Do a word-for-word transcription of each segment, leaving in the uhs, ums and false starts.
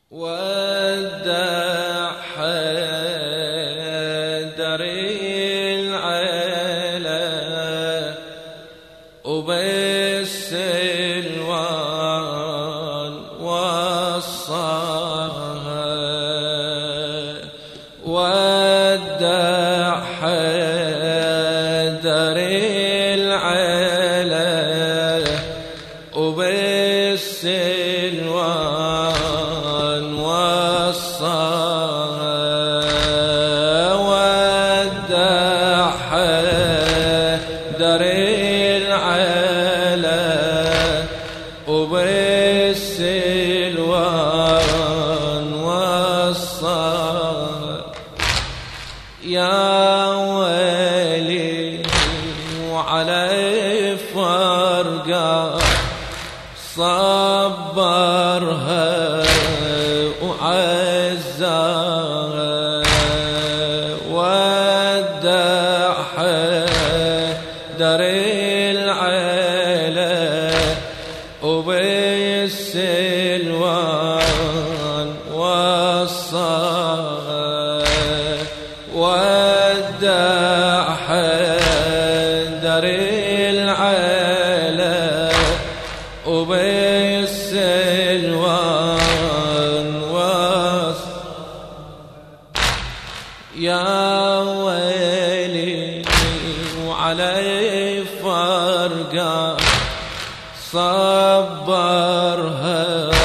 ودع حيدر العلا وبالسلوان وصاها، ودع حيدر العلا وبالسلوان وصاها، ودع حيدر العلا وبالسلوان وصاها. يا ويلي وعلي فرقة صبرها وعزاها، ودع حيدر العلا وبالسلوان وصاها، ودع حيدر العلا وبالسلوان وصاها. يا ويلي وعلي فرقة صبرها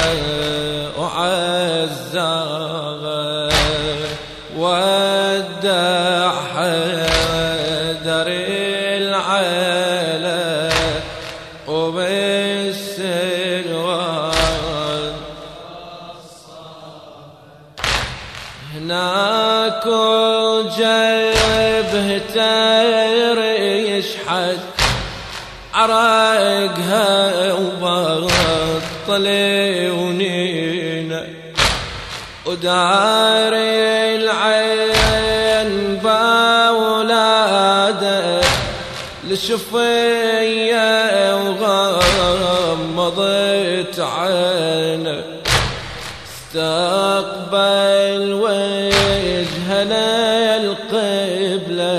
وعزاها، ودع حيدر العلا وبالسلوان. هناك جبهته يشحد عرقها وبطل ونينه، وداري العين باولاده لشفيه وغمضت عينه، استقبل وجهنا القبلة،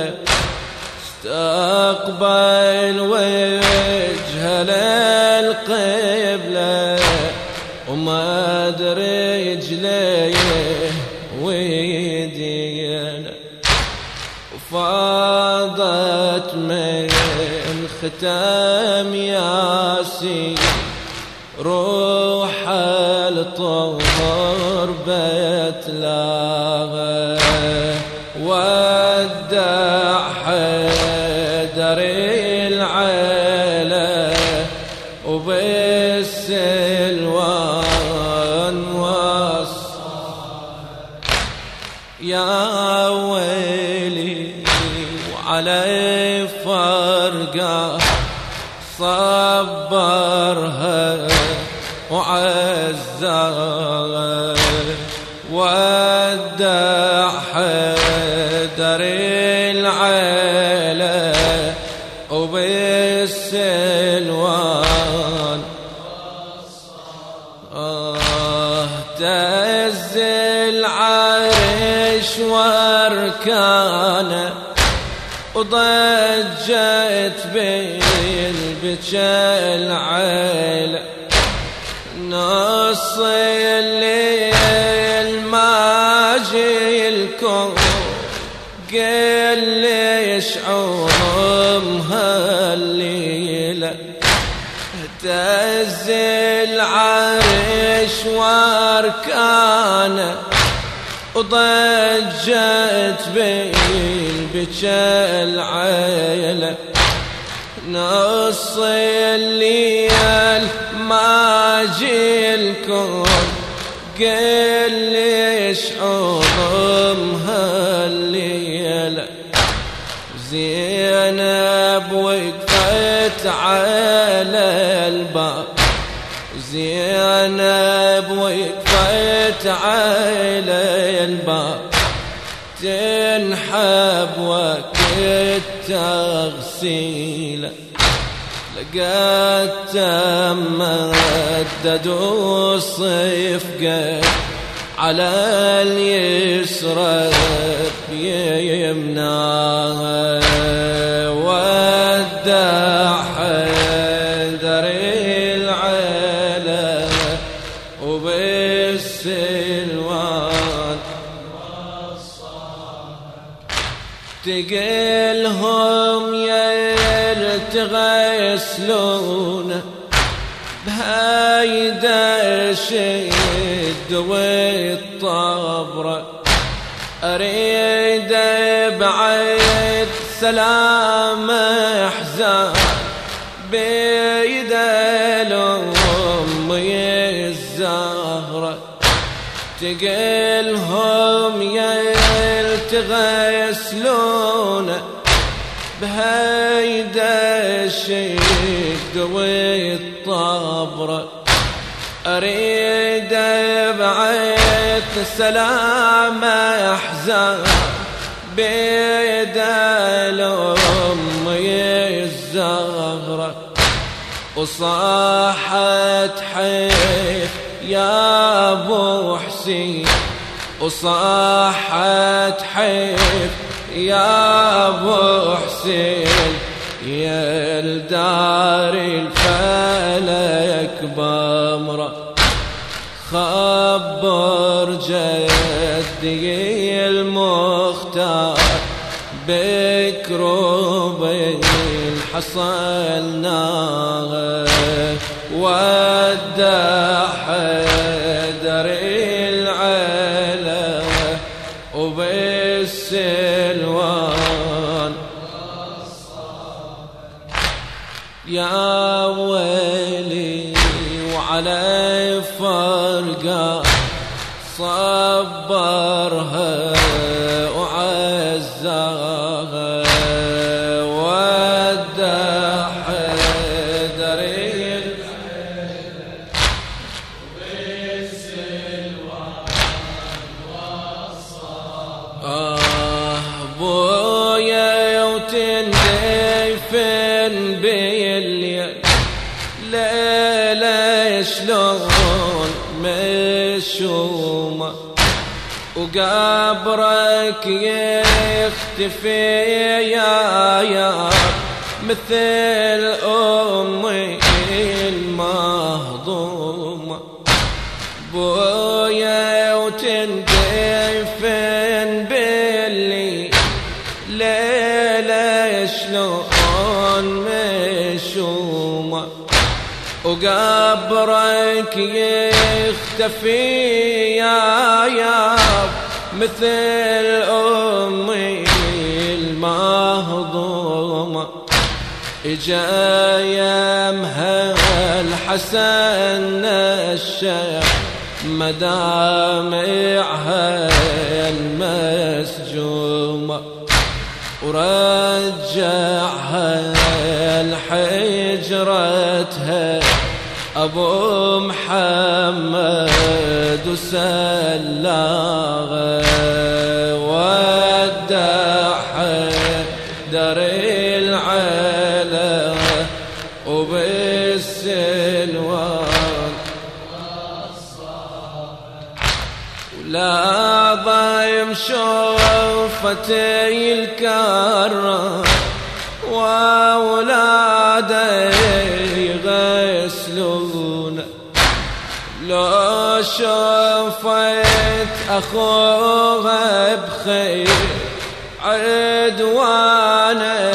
استقبل وجهنا القبلة، ومد رجليه ويدينا، وفاضت من ختام ياسين روح الطهر بتلاها، ودع حيدر العلا وبالسلوان وصاها. يا ويلي وعلي فرقة صبرها وعزاها، ودع حيدر العلا وبالسلوان. آه تهز العرش واركانه، وضجت بالبكا العيلة، نص الليل ما جيلكم قل لي شعورها الليلة، اهتز العرش واركانه، وضجت بالبكا العيلة، نص الليل ما جيلكم قل لي شعورها الليلة. زينب وقفت على الباب، زينب وقفت على الباب، تنحب وقت التغسيل، لقيت ممدد وصفقه على اليسرى بيمناها ودع حيدر العلا وبالسلوان تقلهم يلتغسلون بهايدا شد والطبرة أريد بعد سلام حزان بيد الأم الزهرة تقلهم يلتغسلون بهيدا الشد والطبرة أريد بعث سلام أحزان بيد الأم الزهرة وصاحت حيف يا أبو حسين وصاحت حيف يا أبو حسين يا الدار الفلك بامرة خبر جدي المختار بكروب حصلناها ودع حيدر العلا وبالسلوان يا ويلي وعلى فرقة صبرها وعزاها ودع حيدر آه بويا وتندفن بالليل ليلة شلون مشومة وقبرك يختفي يا يا مثل أمي المهضومة بويا وتندفن بالليل ليلة شلون مشومة وقبرك يختفي يا يا مثل أمي المهضومة إجا يمها الحسن الشيخ مدامعها المسجومة ورجعها لحجرتها أبو محمد وسلاغا ودع حيدر العلا وبالسلوان ولا ضيم شوفتي الكرة وأولاده يغسلون لو شفت أخوها بخير عدوانا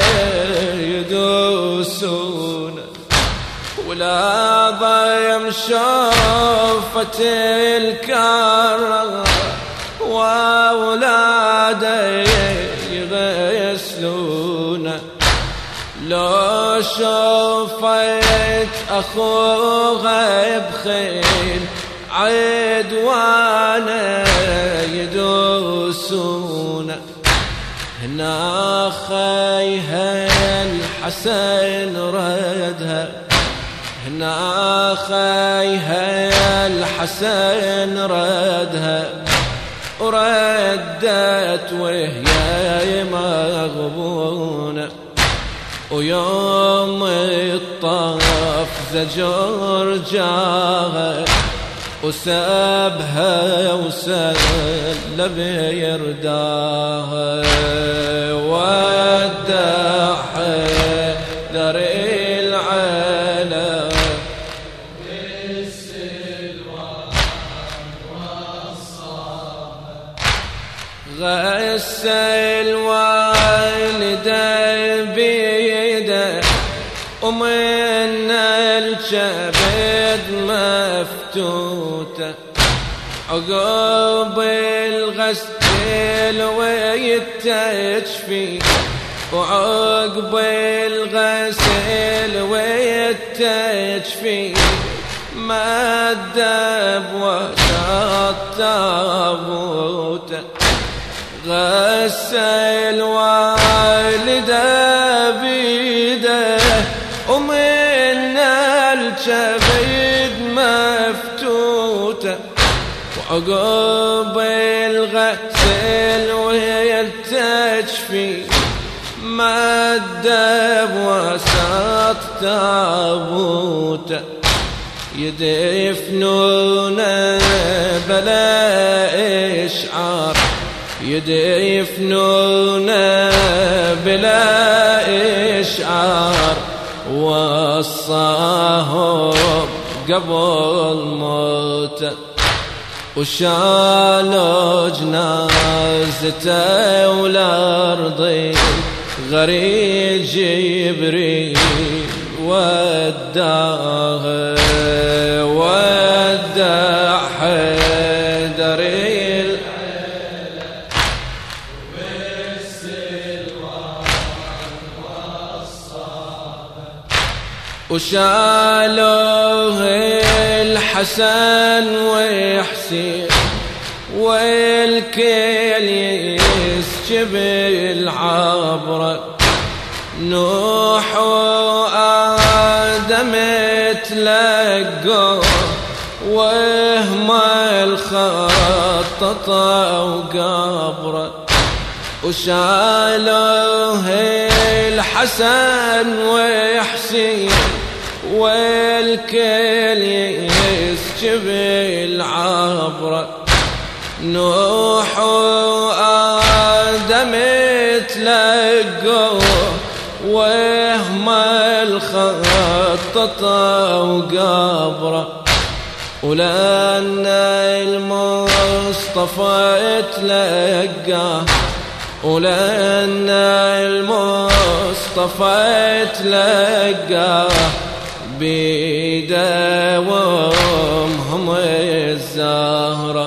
يدوسون ولا ضيم شفت الكرة وأولاده يغسلون لو شفت أخوها بخير عدوانا يدوسون هنا خيها الحسن ردها هنا خيها الحسن ردها وردت وهي مغبونة ويوم الطاف زجر جاها وسابها وسلب يرداها ودع حيدر العلا غسل والدي بيده ومن الكبد مفتوته عقب الغسل ويتشفي وعقب الغسل ويتشفي مدب وسط تابوته غسل والده بيده ومن الكبد مفتوته وعقب الغسل ويلتجفي مدب وسط تابوته يدفنونه بلا إشعار يدفنونه بلا إشعار وصاهم قبل موته وشالوا جنازته والأرض غريب جبريل وداها ودع حيدر وشالوه الحسن وحسين والكل يسجب العبرة نوح وآدم تلقوا وهم الخططة وقبره وشالوه الحسن وحسين والكل يسجب العبرة نوح وآدم تلقوا وهم الخططة وقبره ولأن المصطفى تلقاه ولأن المصطفى تلقاه بيداومهم الزهرة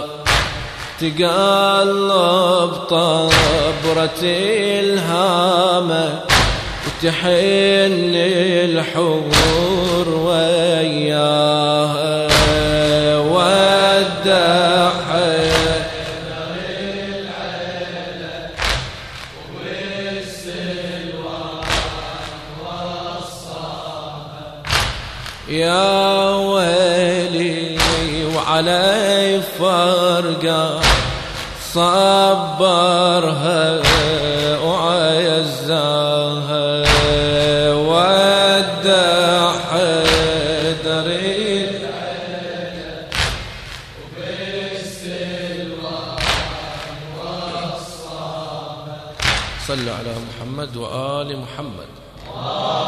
تقلب طبرة الهامة وتحن الحور وياها ودع يا ويلي وعلي فرقة صبرها وعزاها ودع حيدر صلوا على محمد وآل محمد.